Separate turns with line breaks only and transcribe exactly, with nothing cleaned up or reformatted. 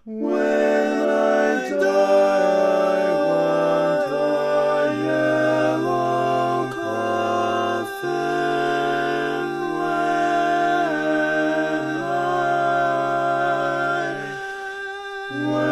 When I die, want a yellow coffin. When I, when